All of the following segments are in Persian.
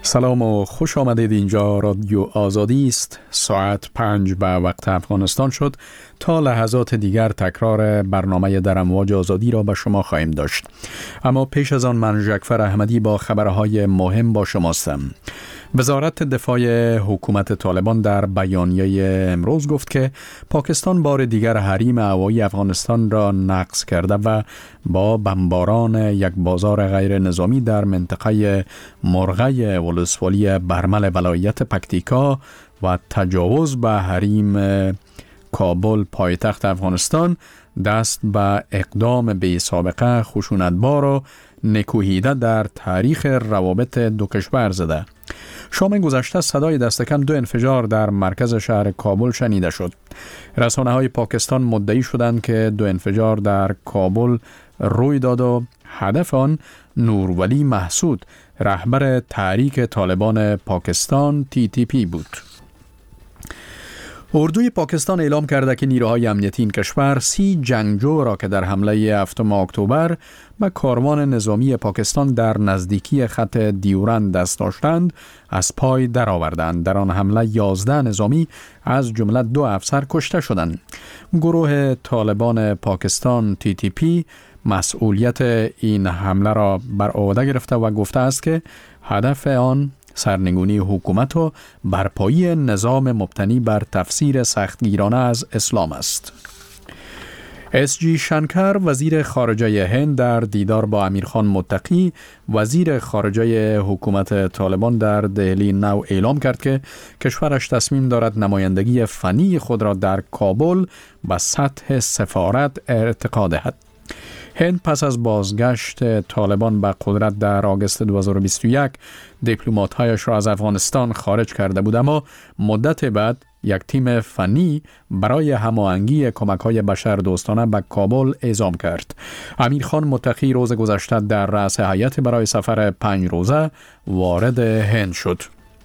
سلام و خوش آمدید. اینجا رادیو آزادی است. ساعت 5 به وقت افغانستان شد. تا لحظات دیگر تکرار برنامه در امواج آزادی را به شما خواهیم داشت. اما پیش از آن من جعفر احمدی با خبرهای مهم با شماستم. وزارت دفاع حکومت طالبان در بیانیه امروز گفت که پاکستان بار دیگر حریم هوایی افغانستان را نقض کرده و با بمباران یک بازار غیر نظامی در منطقه مرغه ولسوالی برمل ولایت پکتیکا و تجاوز به حریم کابل پایتخت افغانستان دست به اقدام بی سابقه خشونتبار و نکوهیده در تاریخ روابط دو کشور زده. شام گذشته صدای دست کم 2 انفجار در مرکز شهر کابل شنیده شد. رسانه‌های پاکستان مدعی شدند که 2 انفجار در کابل روی داد و هدف آن نورولی محسود، رهبر تحریک طالبان پاکستان TTP بود. اردوی پاکستان اعلام کرده که نیروهای امنیتی این کشور 30 جنگجو را که در حمله 7 اکتبر به کاروان نظامی پاکستان در نزدیکی خط دیورند دست داشتند از پای درآوردند. در آن حمله 11 نظامی از جمله 2 افسر کشته شدند. گروه طالبان پاکستان TTP مسئولیت این حمله را بر عهده گرفته و گفته است که هدف آن سرنگونی حکومت و برپایی نظام مبتنی بر تفسیر سختگیرانه از اسلام است. SG شنکر وزیر خارجه هند در دیدار با امیرخان متقی وزیر خارجه حکومت طالبان در دهلی نو اعلام کرد که کشورش تصمیم دارد نمایندگی فنی خود را در کابل به سطح سفارت ارتقا دهد. هند پس از بازگشت طالبان به قدرت در آگوست 2021 دیپلمات‌هایش را از افغانستان خارج کرده بود، اما مدت بعد یک تیم فنی برای هماهنگی کمک‌های بشردوستانه به کابل اعزام کرد. امیرخان متقی روز گذشته در رأس هیئت برای سفر 5 روزه وارد هند شد.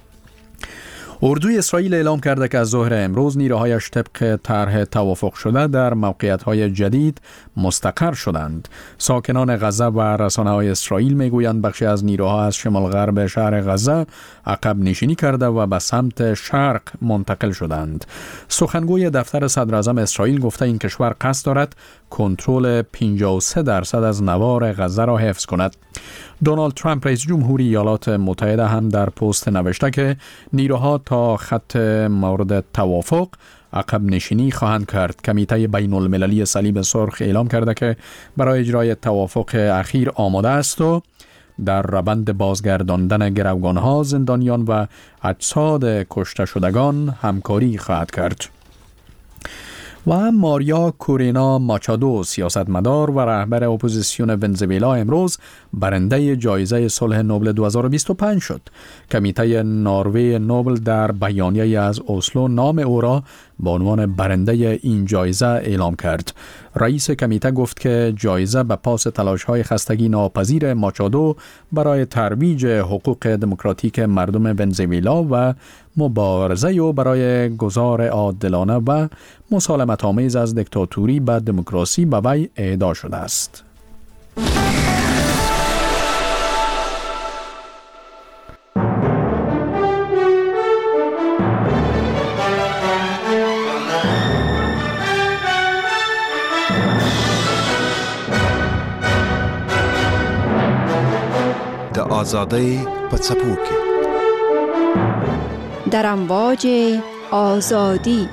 اردوی اسرائیل اعلام کرده که از ظهر امروز نیروهایش طبق طرح توافق شده در موقعیت‌های جدید مستقر شدند. ساکنان غزه و رسانه‌های اسرائیل میگویند بخشی از نیروها از شمال غرب شهر غزه عقب نشینی کرده و به سمت شرق منتقل شدند. سخنگوی دفتر صدراعظم اسرائیل گفته این کشور قصد دارد کنترل 53% از نوار غزه را حفظ کند. دونالد ترامپ رئیس جمهوری ایالات متحده هم در پست نوشته که نیروها تا خط مورد توافق عقب نشینی خواهند کرد. کمیته بین المللی صلیب سرخ اعلام کرده که برای اجرای توافق اخیر آماده است و در روند بازگرداندن گروگانها، زندانیان و اجساد کشته شدگان همکاری خواهد کرد. و ماریا کورینا ماچادو سیاستمدار و رهبر اپوزیسیون ونزوئلا امروز برنده جایزه صلح نوبل 2025 شد. کمیته نروژ نوبل در بیانیه از اسلو نام او را به عنوان برنده این جایزه اعلام کرد. رئیس کمیته گفت که جایزه به پاس تلاش‌های خستگی ناپذیر ماچادو برای ترویج حقوق دموکراتیک مردم ونزوئلا و مبارزه او برای گذار عادلانه و مسالمت‌آمیز از دیکتاتوری به دموکراسی به وی اهدا شده است. آزادی په څپو کې در امواج آزادی.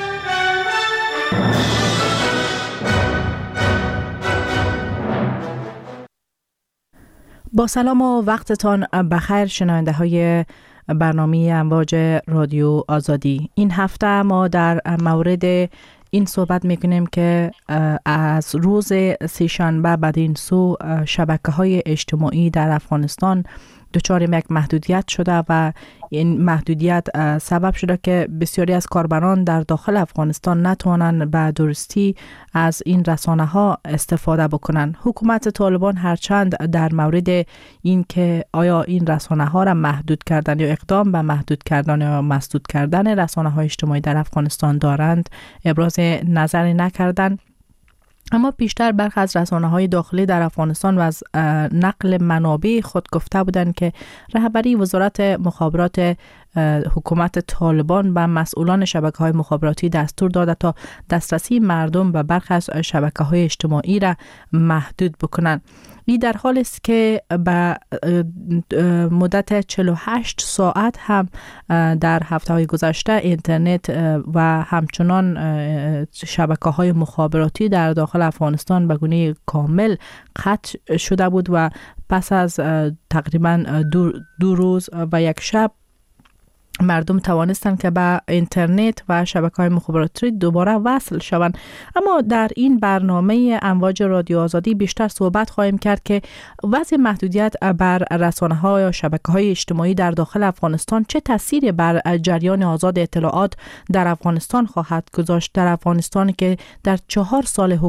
با سلام و وقتتان بخیر شنونده های برنامه امواج رادیو آزادی. این هفته ما در مورد این صحبت میکنیم که از روز سه‌شنبه بعد این سو شبکه‌های اجتماعی در افغانستان دچار یک محدودیت شده و این محدودیت سبب شده که بسیاری از کاربران در داخل افغانستان نتوانند به درستی از این رسانه‌ها استفاده بکنند. حکومت طالبان هرچند در مورد این که آیا این رسانه‌ها را محدود کردن یا اقدام به محدود کردن یا مسدود کردن رسانه‌های اجتماعی در افغانستان دارند ابراز نظری نکردند، اما پیشتر برخی از رسانه‌های داخلی در افغانستان و از نقل منابع خود گفته بودند که رهبری وزارت مخابرات حکومت طالبان به مسئولان شبکه‌های مخابراتی دستور داده تا دسترسی مردم به برخی از شبکه‌های اجتماعی را محدود بکنند. این در حالی است که به مدت 48 ساعت هم در هفته‌های گذشته اینترنت و همچنان شبکه‌های مخابراتی در داخل افغانستان به گونه کامل قطع شده بود و پس از تقریباً دو روز و یک شب مردم توانستند که به اینترنت و شبکه‌های مخابراتی دوباره وصل شوند. اما در این برنامه امواج رادیو آزادی بیشتر صحبت خواهیم کرد که وضع محدودیت بر رسانه‌ها یا شبکه‌های اجتماعی در داخل افغانستان چه تأثیری بر جریان آزاد اطلاعات در افغانستان خواهد گذاشت. در افغانستان که در 4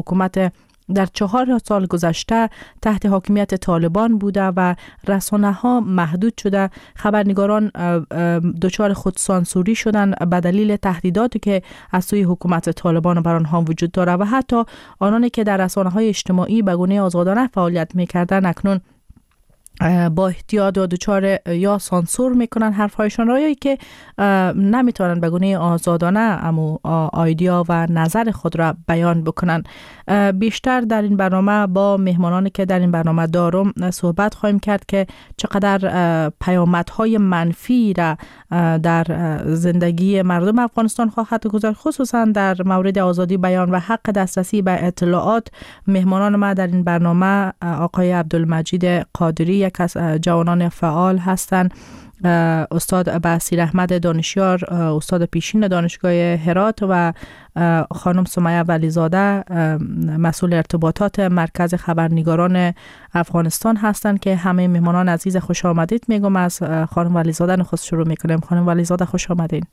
سال گذشته تحت حاکمیت طالبان بوده و رسانه ها محدود شده، خبرنگاران دچار خودسانسوری شدن به دلیل تهدیداتی که از سوی حکومت طالبان بر آنها وجود داره و حتی آنانی که در رسانه های اجتماعی به گونه آزادانه فعالیت می‌کردند اکنون با احتیاط و دچار یا سانسور میکنن حرفهایشان را، یا که نمیتونن به گونه آزادانه اما ایدیا و نظر خود را بیان بکنن. بیشتر در این برنامه با مهمانانی که در این برنامه دارم صحبت خواهیم کرد که چقدر پیامدهای منفی را در زندگی مردم افغانستان خواهد گذاشت، خصوصا در مورد آزادی بیان و حق دسترسی به اطلاعات. مهمانان ما در این برنامه آقای عبدالمجید قادری، یک از جوانان فعال هستند، استاد بصیر احمد دانشیار، استاد پیشین دانشگاه هرات، و خانم سمیه ولیزاده، مسئول ارتباطات مرکز خبرنگاران افغانستان هستند که همه مهمانان عزیز خوش آمدید میگم. از خانم ولیزاده نخست شروع میکنیم. خانم ولیزاده خوش آمدین.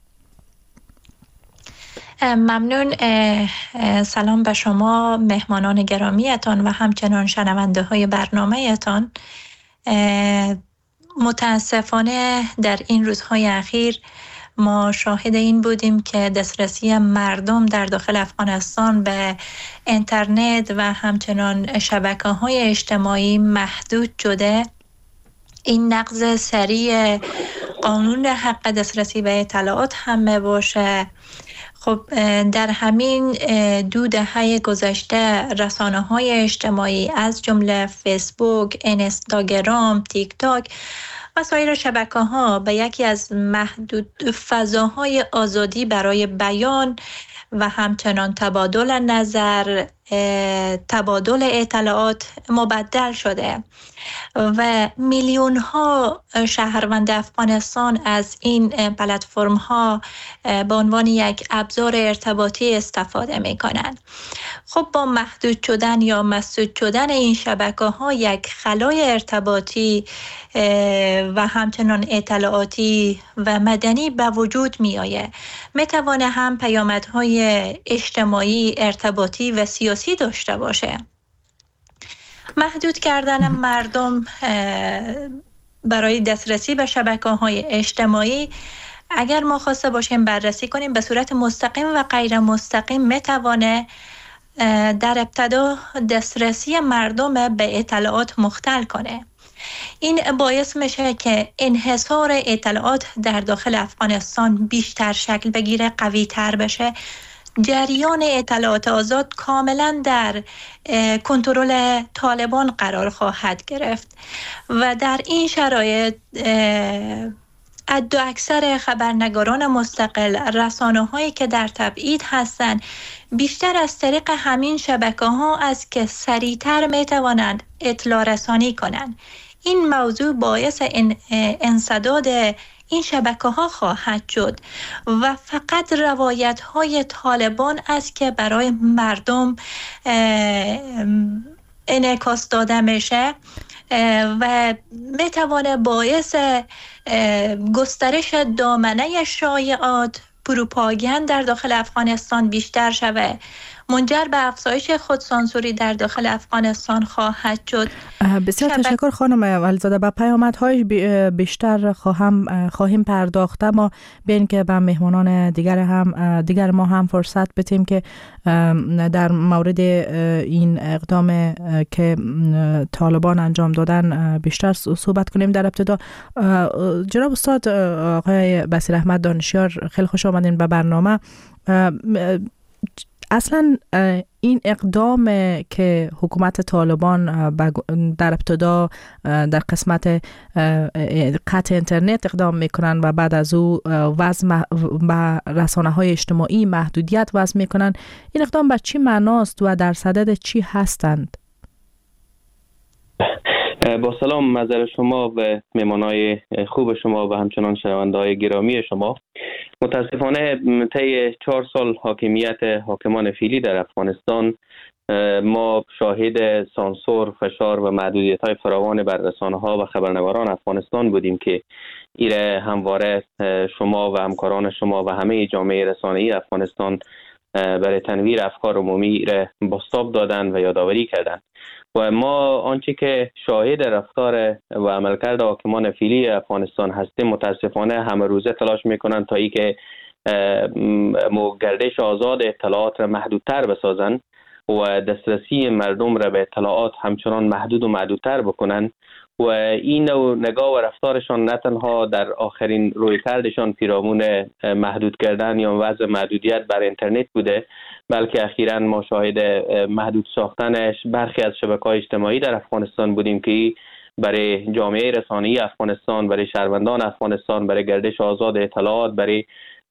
ممنون. سلام به شما مهمانان گرامیتان و همچنان شنونده های برنامه تان. متاسفانه در این روزهای اخیر ما شاهد این بودیم که دسترسی مردم در داخل افغانستان به اینترنت و همچنان شبکه‌های اجتماعی محدود شده. این نقض سریع قانون حق دسترسی به اطلاعات هم باشه. خب در همین 2 دهه گذشته رسانه‌های اجتماعی از جمله فیسبوک، اینستاگرام، تیک تاک و سایر شبکه‌ها به یکی از محدود فضاهای آزادی برای بیان و همچنان تبادل نظر، تبادل اطلاعات مبدل شده و میلیون ها شهروند افغانستان از این پلتفرم ها به عنوان یک ابزار ارتباطی استفاده می کنند. خب با محدود شدن یا مسدود شدن این شبکه ها یک خلای ارتباطی و همچنان اطلاعاتی و مدنی به وجود می آید. می توانه هم پیامدهای اجتماعی، ارتباطی و سیاسی داشته باشه. محدود کردن مردم برای دسترسی به شبکه‌های اجتماعی، اگر ما خواسته باشیم بررسی کنیم، به صورت مستقیم و غیر مستقیم میتوانه در ابتدا دسترسی مردم به اطلاعات مختل کنه. این باعث میشه که انحصار اطلاعات در داخل افغانستان بیشتر شکل بگیره، قوی تر بشه. جریان اطلاعات آزاد کاملا در کنترل طالبان قرار خواهد گرفت و در این شرایط اکثر خبرنگاران مستقل، رسانه‌هایی که در تبعید هستند، بیشتر از طریق همین شبکه‌ها است که سریعتر میتوانند اطلاع رسانی کنند. این موضوع باعث انسداد این شبکه‌ها خواهد شد و فقط روایت‌های طالبان است که برای مردم انعکاس داده میشه و میتوانه باعث گسترش دامنه شایعات، پروپاگاند در داخل افغانستان بیشتر شود منجر به افزایش خودسانسوری در داخل افغانستان خواهد شد. بسیار تشکر خانم ولیزاده. به پیامدهای بیشتر خواهیم پرداخت، اما بین که به مهمانان دیگر ما هم فرصت بدیم که در مورد این اقدام که طالبان انجام دادن بیشتر صحبت کنیم. در ابتدا جناب استاد آقای بصیر احمد دانشیار، خیلی خوش آمدین به برنامه. اصلا این اقدام که حکومت طالبان در ابتدا در قسمت قطع اینترنت اقدام میکنن و بعد از او وضع به رسانه‌های اجتماعی محدودیت وضع میکنن، این اقدام به چی معناست و در صدد چی هستند؟ با سلام نظر شما و مهمانای خوب شما و همچنان شنونده‌های گرامی شما. متاسفانه طی 4 سال حاکمیت حاکمان فعلی در افغانستان ما شاهد سانسور، فشار و محدودیت‌های فراوان بر رسانه‌ها و خبرنگاران افغانستان بودیم که ایره همواره شما و همکاران شما و همه جامعه رسانه‌ای افغانستان برای تنویر افکار عمومی ایره بازتاب دادن و یادآوری کردند. و ما آنچه که شاهد رفتار و عملکرد حاکمان فعلی افغانستان هستیم، متاسفانه همه روزه تلاش میکنن تا ای که گردش آزاد اطلاعات را محدودتر بسازن و دسترسی مردم را به اطلاعات همچنان محدود و محدودتر بکنن. و این نوع نگاه و رفتارشان نه تنها در آخرین رویکردشان پیرامون محدود کردن یا وضع محدودیت بر اینترنت بوده، بلکه اخیراً ما شاهد محدود ساختن برخی از شبکه‌های اجتماعی در افغانستان بودیم که برای جامعه رسانه‌ای افغانستان، برای شهروندان افغانستان، برای گردش آزاد اطلاعات، برای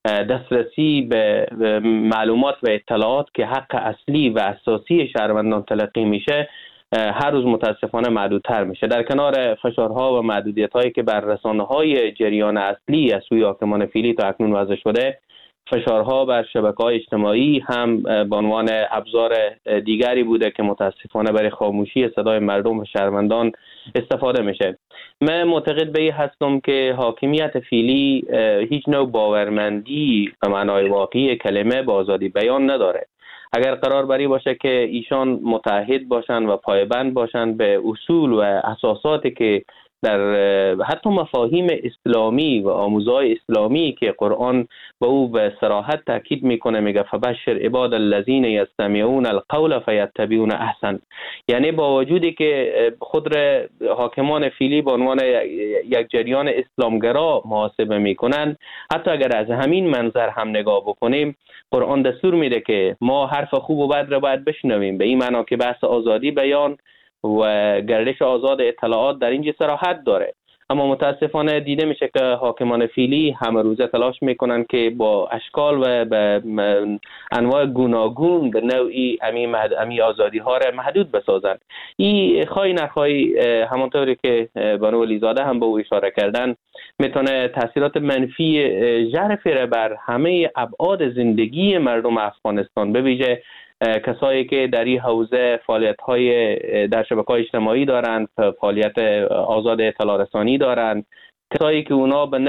دسترسی به معلومات و اطلاعات که حق اصلی و اساسی شهروندان تلقی میشه، هر روز متاسفانه محدودتر میشه. در کنار فشارها و محدودیت‌هایی که بر رسانه‌های جریان اصلی از سوی حاکمان فعلی تا اکنون وضع شده، فشارها بر شبکه‌های اجتماعی هم به عنوان ابزار دیگری بوده که متاسفانه برای خاموشی صدای مردم و شهروندان استفاده میشه. من معتقد به این هستم که حاکمیت فعلی هیچ نوع باورمندی به معنای واقعی کلمه با آزادی بیان نداره. اگر قرار بری باشه که ایشان متحد باشن و پایبند باشن به اصول و اساساتی که در حتی مفاهیم اسلامی و آموزهای اسلامی که قرآن به او به صراحت تاکید میکنه، میگه فبشر عباد الذین یستمعون القول فیتبعون احسن. یعنی با وجودی که خود را حاکمان فعلی به عنوان یک جریان اسلامگرا محاسبه میکنن، حتی اگر از همین منظر هم نگاه بکنیم، قرآن دستور میده که ما حرف خوب و بد را باید بشنویم، به این معنا که بحث آزادی بیان و گردش آزاد اطلاعات در اینجا صراحت داره. اما متاسفانه دیده میشه که حاکمان فعلی همه روزه تلاش میکنن که با اشکال و به انواع گوناگون به نوعی امی آزادی ها را محدود بسازن. این خواهی نخواهی همانطوری که بانو ولیزاده هم به او اشاره کردن، میتونه تاثیرات منفی ژرفی را بر همه ابعاد زندگی مردم افغانستان، به ویژه کسایی که در این حوزه فعالیت‌های در شبکه‌های اجتماعی دارند، فعالیت آزاد اطلاع رسانی دارند، کسایی که اونا به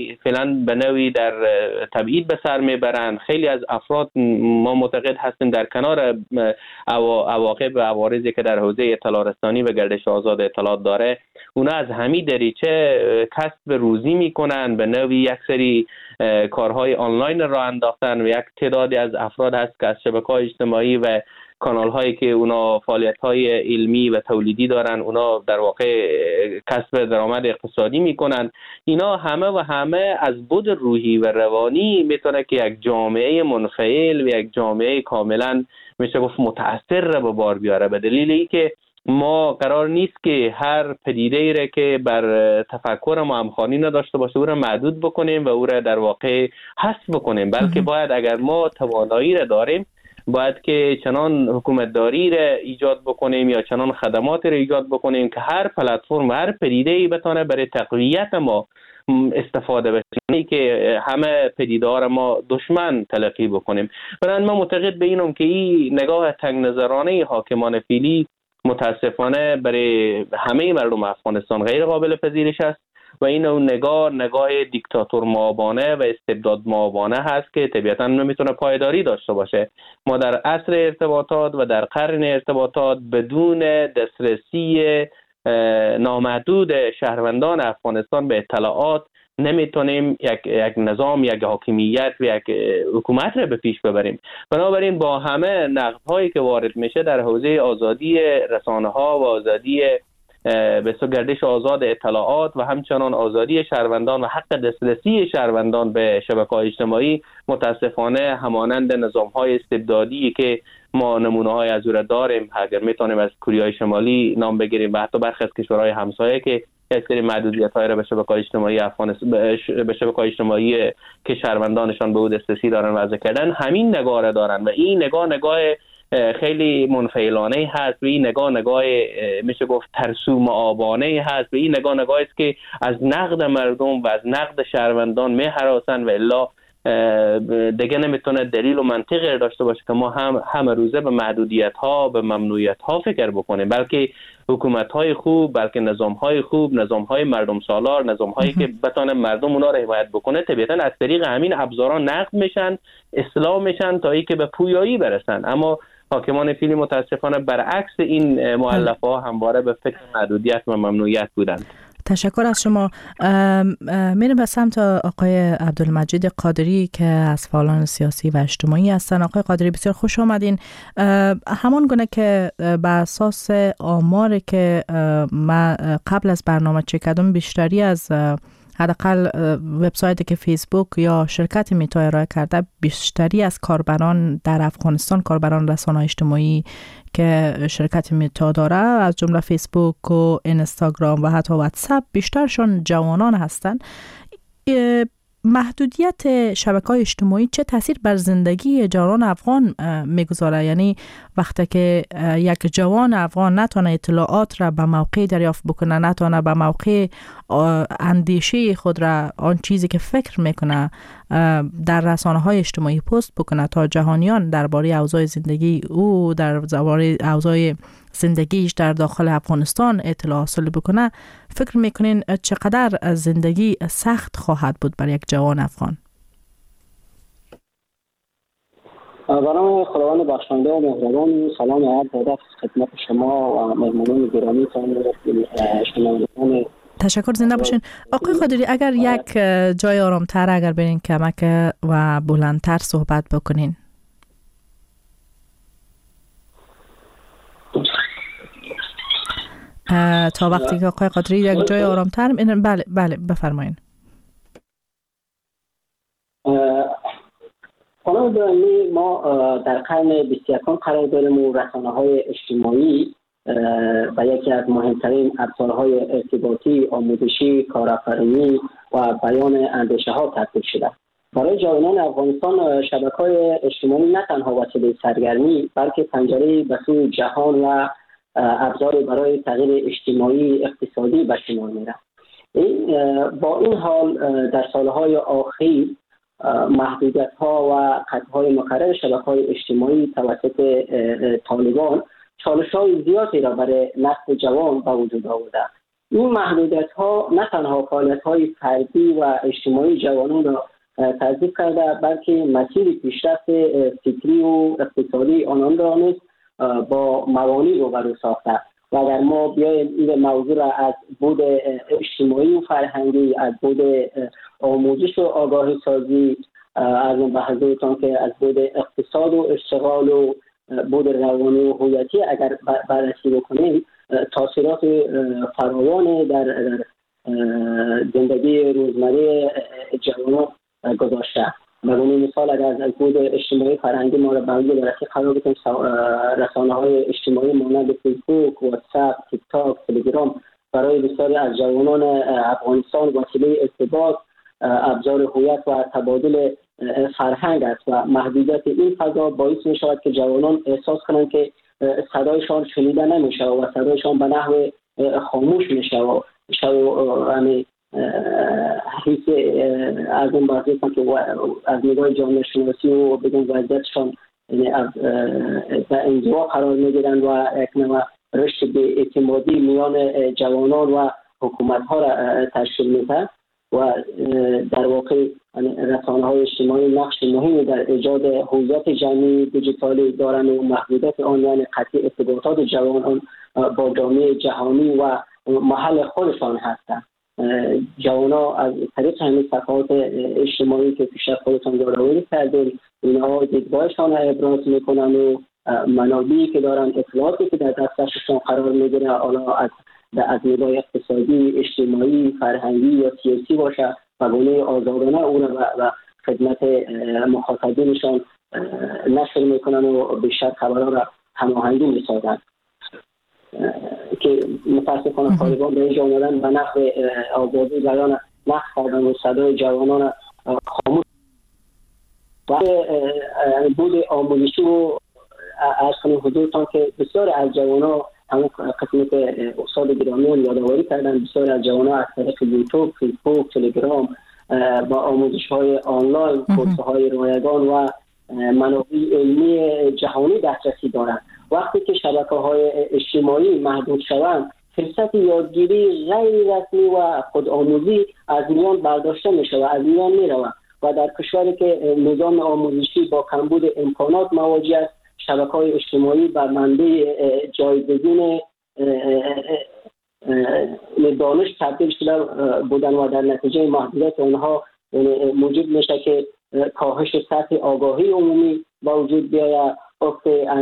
نوعی در تبعید به سر میبرند. خیلی از افراد ما معتقد هستیم در کنار عواقب و عوارضی که در حوزه اطلاع رسانی و گردش آزاد اطلاعات داره، اونا از همین دریچه کسب روزی میکنن، به نوعی یک سری کارهای آنلاین را انداختن و یک تعدادی از افراد هست که از شبکه‌های اجتماعی و کانال هایی که اونا فعالیت های علمی و تولیدی دارن، اونا در واقع کسب درآمد اقتصادی میکنن. اینا همه از بود روحی و روانی میتونه که یک جامعه منفعل و یک جامعه کاملا میشه گفت متأثر را به بار بیاره، به دلیل اینکه ما قرار نیست که هر پدیده ای را که بر تفکر ما همخوانی نداشته باشه او را محدود بکنیم و او را در واقع حذف بکنیم، بلکه باید اگر ما توانایی را داریم باید که چنان حکومتداری را ایجاد بکنیم یا چنان خدمات را ایجاد بکنیم که هر پلتفرم و هر پدیده‌ای بتونه برای تقویت ما استفاده بشه، که همه پدیده‌ها را ما دشمن تلقی بکنیم. برای من معتقد به اینم که این نگاه تنگ نظرانه حاکمان فعلی متاسفانه برای همه مردم افغانستان غیر قابل پذیرش است و این نگاه دیکتاتور مابانه و استبداد مابانه هست که طبیعتاً نمیتونه پایداری داشته باشه. ما در عصر ارتباطات و در قرن ارتباطات بدون دسترسی نامحدود شهروندان افغانستان به اطلاعات نمیتونیم یک نظام، یک حاکمیت و یک حکومت را به پیش ببریم. بنابراین با همه نقدهایی که وارد میشه در حوزه آزادی رسانه ها و آزادی به گردش آزاد اطلاعات و همچنان آزادی شهروندان و حق دسترسی شهروندان به شبکه‌های اجتماعی، متاسفانه همانند نظام‌های استبدادی که ما نمونه‌های از او داریم، اگر میتونیم از کره شمالی نام بگیریم و حتی برخی از کشورهای همسایه که یک سری محدودیت‌های را به شبکه‌های اجتماعی افغانستان به شبکه‌های اجتماعی که شهروندانشان به او دسترسی دارن وضع کردن، همین نگاه را دارن و این نگاه خیلی منفعلانه هست و این نگاه میشه گفت ترسوم آبانه هست و این نگاه است که از نقد مردم و از نقد شهروندان می‌هراسن و الا دیگه نمیتونه دلیل و منطقی داشته باشه که ما همه روزه به محدودیت‌ها به ممنوعیت‌ها فکر بکنیم، بلکه حکومت‌های خوب، بلکه نظام‌های خوب، نظام‌های مردم سالار، نظام‌هایی که بتونه مردم اونا رو حمایت بکنه، طبیعتاً از طریق همین ابزارا نقد میشن، اصلاح میشن تا اینکه به پویایی برسن. اما حاکمان فعلی متاسفانه برعکس این مؤلفه‌ها همواره به فکر محدودیت و ممنوعیت بودند. تشکر از شما. میرم به سمت آقای عبدالمجید قادری که از فعالان سیاسی و اجتماعی هستن. آقای قادری بسیار خوش آمدین. همان گونه که بر اساس آماری که ما قبل از برنامه چک کردم، بیشتری از حداقل وبسایتی که فیسبوک یا شرکت میتا ارائه کرده، بیشتری از کاربران در افغانستان، کاربران رسانه‌های اجتماعی که شرکت میتا داره، از جمله فیسبوک و اینستاگرام و حتی واتساپ، بیشترشون جوانان هستند. محدودیت شبکه‌های اجتماعی چه تاثیر بر زندگی جوانان افغان میگذاره؟ یعنی وقتی که یک جوان افغان نتونه اطلاعات را به موقع دریافت بکنه، نتونه به موقع اندیشه خود را، آن چیزی که فکر میکنه در رسانه‌های اجتماعی پست بکنه تا جهانیان درباره اوضاع زندگی او، درباره اوضاع زندگیش در داخل افغانستان اطلاع حاصل بکنه، فکر میکنین چقدر زندگی سخت خواهد بود برای یک جوان افغان؟ برای خداوند بخشنده و مهربان، سلام و عرض ادب خدمت شما و مهمانان گرامیتان و شنوندگان. تشکر، زنده باشین. آقای قادری، اگر یک جای آرامتر اگر برین کمک و بلندتر صحبت بکنین. تا وقتی که آقای قادری یک جای آرامتر، بله بفرمایین. خانم گرامی، ما در قرن 21 قرار داریم و رسانه‌های اجتماعی و یکی از مهمترین ابزارهای ارتباطی، آموزشی، کارآفرینی و بیان اندیشه‌ها تبدیل شده. برای جوانان افغانستان شبکه‌های اجتماعی نه تنها وسیله سرگرمی، بلکه پنجره به سوی جهان و ابزار برای تغییر اجتماعی اقتصادی به شمار می‌رفت. با این حال در سالهای اخیر محدودیت‌ها و قطع‌های مکرر شبکه‌های اجتماعی توسط طالبان چالش‌های زیادی را برای نسل جوان به وجود آورده. این محدودیت‌ها نه تنها فعالیت‌های فردی و اجتماعی جوانان را تضعیف کرده، بلکه مسیر پیشرفت فکری و اقتصادی آنان را نیز با موانع روبرو ساخته. و اگر ما بیایم این موضوع را از بود اجتماعی و فرهنگی، از بود آموزش و آگاهی سازی، از به حضورتان که از بود اقتصاد و اشتغال و بود روانی و هویتی اگر بررسی بکنیم، تاثیرات فراوان در زندگی روزمره جوانان گذاشته. بدون مثال اگر از بود اجتماعی فرهنگی ما را برای بررسی قرار بدیم، رسانه‌های اجتماعی مانند فیسبوک، واتساپ، تیک تاک، تلگرام برای بسیاری از جوانان افغانستان وسیله ارتباط، ابزار هویت و تبادل فرهنگ است و محدودیت این فضا باعث می شود که جوانان احساس کنند که صدایشان شنیده نمیشه و صدایشان به نحو خاموش میشه و یعنی حیث از اون بحثی که از نگاه جامعه شناسی و بدون وضعیتشان در انزوا قرار میگیرند و یک نوع رشد به اعتمادی میان جوانان و حکومت ها را تشکیل میده و در واقع رسانه های اجتماعی نقش مهمی در ایجاد هویت جمعی دیجیتالی دارند و محدودیت آن یعنی قطع ارتباطات جوانان با جامعه جهانی و محل خودشان هستند. جوانان از طریق همین صفحات اجتماعی که پیش خودتان یادآوری کردیم اینها دیدگاهشان را ابراز میکنن و منابعی که دارن اطلاعاتی که در دسترسشان قرار میگیره حالا از نگاه اقتصادی، اجتماعی، فرهنگی یا سیاسی باشه و گونه آزادانه اون و خدمت مخاطبینشان نشر میکنن و بیشتر خبرها را هماهنگی میسازن که متاسفانه طالبان به اینجا اومدن به نحو آزادی بیان نقص کردن و صدای جوانان خاموش و بود آموزشی و از کنیم حضورتان که بسیار از جوانان همون قسمت استاد گرامیان یادآوری کردن بسیار از جوانان از طریق یوتیوب، فیسبوک، تلگرام با آموزش‌های آنلاین، کورس‌های رایگان و منابع علمی جهانی دسترسی دارند. وقتی که شبکه‌های اجتماعی محدود شوند فرصت یادگیری غیر رسمی و خودآموزی از میان برداشته میشه و از میان میرود و در کشوری که نظام آموزشی با کمبود امکانات مواجه است شبکه‌های اجتماعی بر منبع جایگزین دانش تبدیل شده بودن و در نتیجه محدودیت آنها موجب میشه که کاهش سطح آگاهی عمومی با وجود بیاید افت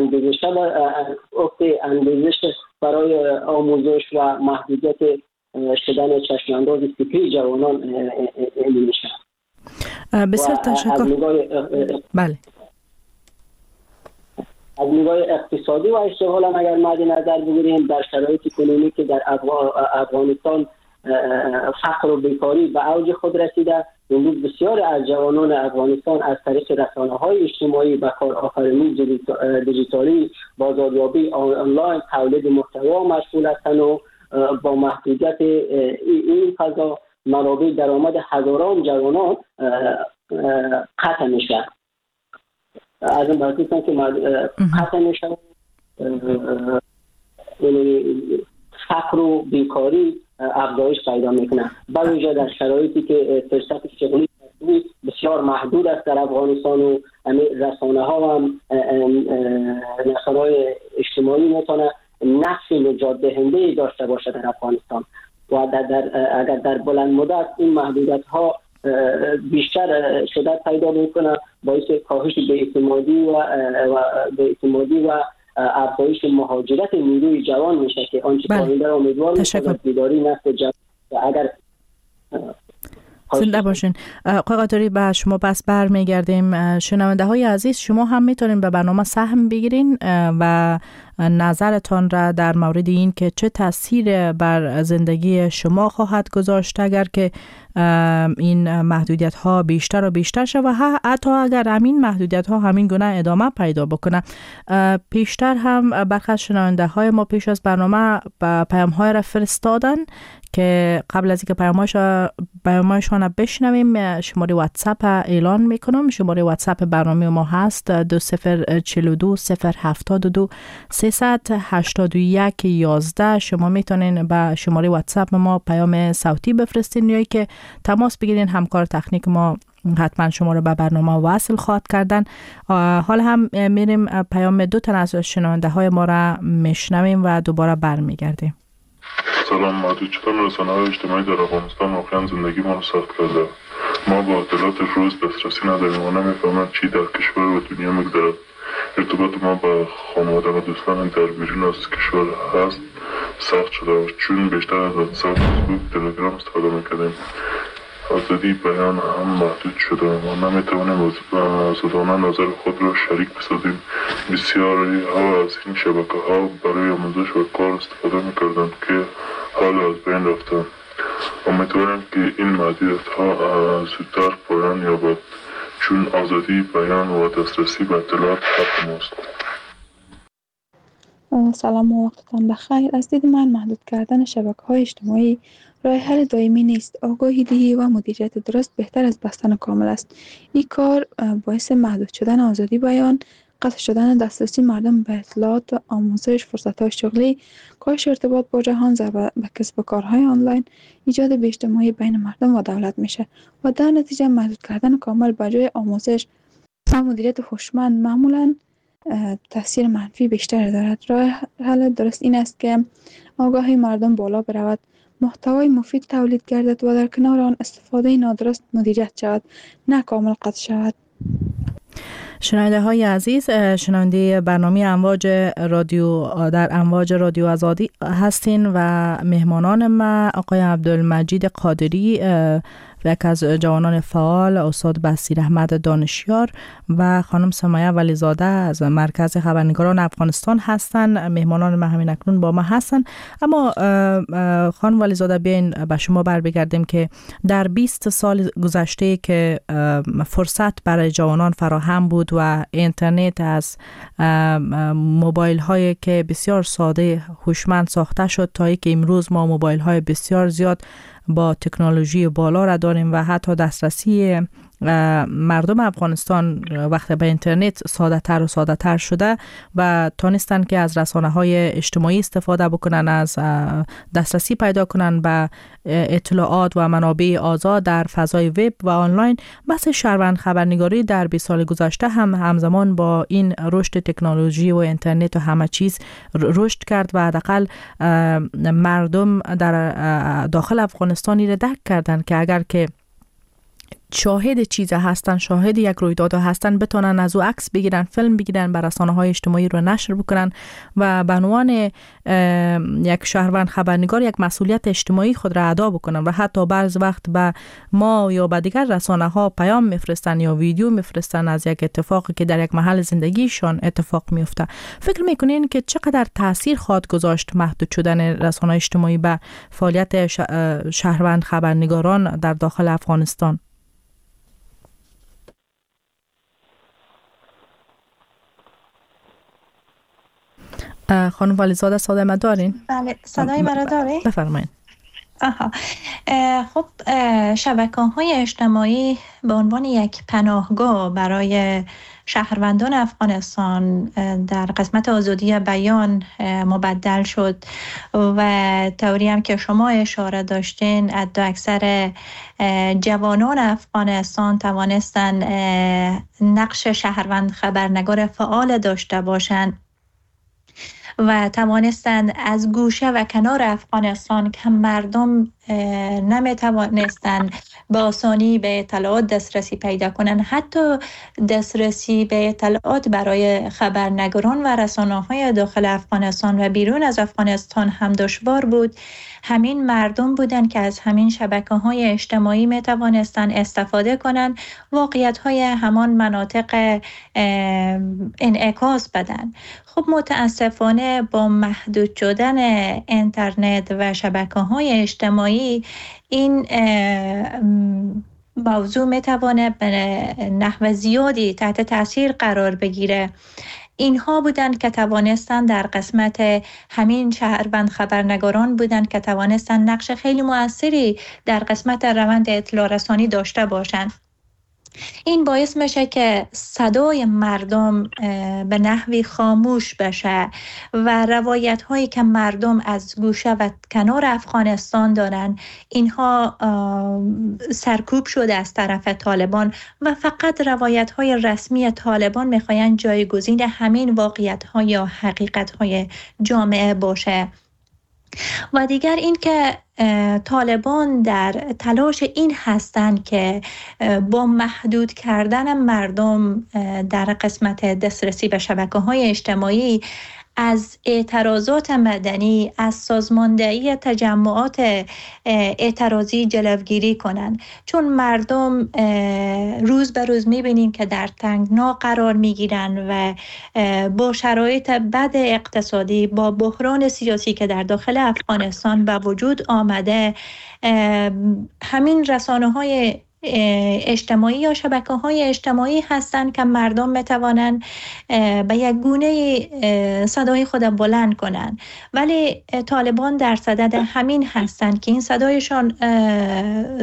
اندیزش برای آموزش و محدودیت شدن چشمانداز فکری جوانان میشه. بسیار تشکر. بله. از نگاه اقتصادی و اشتغال هم اگر مد نظر بگیریم در شرایط کنونی که در افغانستان فقر و بیکاری به اوج خود رسیده امروز بسیار از جوانان افغانستان از طریق رسانه‌های اجتماعی و کارآفرینی دیجیتالی بازاریابی آنلاین تولید محتوا مشغول هستند و با محدودیت این فضا منابع درآمد هزاران جوانان قطع میشه. از این بحثی که قطع میشه فقر و بیکاری افزایش پیدا میکنه بلکه در شرایطی که فرصت شغلی بسیار محدود است در افغانستان و رسانه ها هم رسانه های اجتماعی میتونه نقش نجات دهنده داشته باشه در افغانستان و اگر در بلند مدت این محدودیت ها بیشتر شدت پیدا میکنه باعث کاهش بی‌اعتمادی و افزایش مهاجرت نیروی جوان میشه که آنچه آینده امیدوار میشه بیداری نسل جوان اگر زنده باشین. آقای قاطری به شما پس برمیگردیم. شنونده های عزیز شما هم میتونین به برنامه سهم بگیرین و نظرتان را در مورد این که چه تاثیر بر زندگی شما خواهد گذاشت اگر که این محدودیت ها بیشتر و بیشتر شد و حتی اگر همین محدودیت ها همین گونه ادامه پیدا بکنه. پیشتر هم برخی از شنونده های ما پیش از برنامه پیام های را فرستادن که قبل از اینکه پیام‌هایشان بشنویم شماره واتساپ اعلان میکنم. شماره واتساپ برنامه ما هست 2042 072 381 11. شما میتونین به شماره واتساپ ما پیام صوتی بفرستین یا که تماس بگیرین. همکار تکنیک ما حتما شما رو به برنامه وصل خواهد کردن. حالا هم میریم پیام دو تن از شنونده های ما را میشنویم و دوباره برمیگردیم. سلام، محدودیت‌های رسانه‌های اجتماعی در افغانستان واقعا زندگی ما رو سخت کرده. ما با اطلاعات روز دسترسی نداریم و نمی‌فهمیم چی در کشور و دنیا می‌گذرد. ارتباط ما با خانواده و دوستان در بیرون از کشور هست سخت شده و چون بیشتر از واتساپ، فیسبوک، تلگرام استفاده می‌کردیم آزادی بیان هم محدود شده و نمی‌توانیم آزادانه نظر خود را شریک بسازیم. بسیاری ها از این شبکه‌ها برای آموزش و کار استفاده می‌کردند که حالا از بین رفتند. امیدوارم که این محدودیت‌ها زودتر پایان یابد چون آزادی بیان و دسترسی به اطلاعات حق ماست. سلام و وقتتان بخیر. از دید من محدود کردن شبکه‌های اجتماعی راه حل دائمی نیست. آگاهی دهی و مدیریت درست بهتر از بستن کامل است. این کار باعث محدود شدن آزادی بیان قطع شدن دسترسی مردم به اطلاعات، آموزش، فرصت‌های شغلی، کاهش ارتباط با جهان، ضربه به کسب و کارهای آنلاین، ایجاد بی‌اجتماعی بین مردم و دولت میشه و در نتیجه محدود کردن کامل به جای آموزش و مدیریت هوشمند معمولاً تاثیر منفی بیشتر دارد. راه حل درست این است که آگاهی مردم بالا برود، محتوای مفید تولید گردد و در کنار آن استفاده نادرست مدیریت شود، نه کامل قطع شود. شنونده های عزیز، شنونده برنامه امواج رادیو در امواج رادیو آزادی هستین و مهمانان ما آقای عبدالمجید قادری، یک از جوانان فعال، استاد بصیر احمد دانشیار و خانم سمیه ولیزاده از مرکز خبرنگاران افغانستان هستند. مهمانان ما همین اکنون با ما هستند. اما خانم ولیزاده، بیاین به شما برگردیم که در 20 سال گذشته که فرصت برای جوانان فراهم بود و اینترنت از موبایل هایی که بسیار ساده هوشمند ساخته شد تا اینکه امروز ما موبایل های بسیار زیاد با تکنولوژی بالا را داریم و حتی دسترسی مردم افغانستان وقت به اینترنت ساده تر شده و تانستن که از رسانه های اجتماعی استفاده بکنن، از دسترسی پیدا کنن به اطلاعات و منابع آزاد در فضای وب و آنلاین. بحث شهروند خبرنگاری در 20 سال گذشته هم همزمان با این رشد تکنولوژی و اینترنت و همه چیز رشد کرد و حداقل مردم در داخل افغانستانی را درک کردن که اگر که شاهد چیز هستن، شاهد یک رویداد هستن، بتونن از او عکس بگیرن، فیلم بگیرن، بر رسانه‌های اجتماعی رو نشر بکنن و به عنوان یک شهروند خبرنگار یک مسئولیت اجتماعی خود را ادا بکنن و حتی بعض وقت به ما یا به دیگر رسانه‌ها پیام میفرستن یا ویدیو میفرستن از یک اتفاقی که در یک محل زندگیشان اتفاق میفته. فکر میکنین که چقدر تاثیر خواهد گذاشت محدود شدن رسانه‌های اجتماعی به فعالیت شهروند خبرنگاران در داخل افغانستان؟ خانم ولیزاده صدای ما دارین؟ بله، صدای مرا داری؟ بفرمایید. خب، شبکه‌های اجتماعی به عنوان یک پناهگاه برای شهروندان افغانستان در قسمت آزادی بیان مبدل شد و طوری هم که شما اشاره داشتین حتی اکثر جوانان افغانستان توانستن نقش شهروند خبرنگار فعال داشته باشند و توانستند از گوشه و کنار افغانستان که مردم نمیتوانستند به آسانی به اطلاعات دسترسی پیدا کنند، حتی دسترسی به اطلاعات برای خبرنگاران و رسانه‌های داخل افغانستان و بیرون از افغانستان هم دشوار بود. همین مردم بودند که از همین شبکه‌های اجتماعی میتوانستند استفاده کنند، واقعیت‌های همان مناطق انعکاس بدن. خب متاسفانه با محدود شدن اینترنت و شبکه‌های اجتماعی این موضوع میتوانه به نحو زیادی تحت تاثیر قرار بگیره. اینها بودند که توانستند در قسمت همین شهروند خبرنگاران بودند که توانستند نقش خیلی مؤثری در قسمت روند اطلاع رسانی داشته باشند. این باعث میشه که صدای مردم به نحوی خاموش بشه و روایت هایی که مردم از گوشه و کنار افغانستان دارن اینها سرکوب شده از طرف طالبان و فقط روایت های رسمی طالبان میخواین جایگزین همین واقعیت ها یا حقیقت های جامعه باشه. و دیگر این که طالبان در تلاش این هستند که با محدود کردن مردم در قسمت دسترسی به شبکه‌های اجتماعی از اعتراضات مدنی، از سازماندهی تجمعات اعتراضی جلوگیری کنند، چون مردم روز به روز می‌بینیم که در تنگنا قرار می‌گیرند و با شرایط بد اقتصادی، با بحران سیاسی که در داخل افغانستان به وجود آمده، همین رسانه‌های اجتماعی یا شبکه‌های اجتماعی هستند که مردم میتوانند به یک گونه صدای خود بلند کنند، ولی طالبان در صدد همین هستند که این صدایشان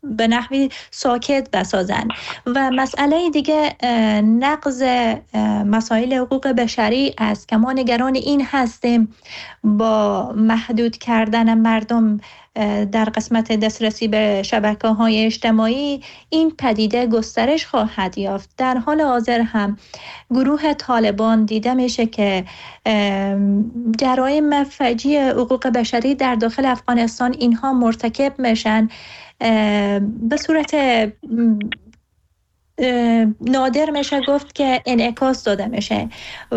به نحوی ساکت بسازن. و مسئله دیگه نقض مسائل حقوق بشری است که ما نگران این هستیم با محدود کردن مردم در قسمت دسترسی به شبکه‌های اجتماعی این پدیده گسترش خواهد یافت. در حال حاضر هم گروه طالبان دیده میشه که جرایم فجیع حقوق بشری در داخل افغانستان اینها مرتکب میشن، به صورت نادر میشه گفت که انعکاس داده میشه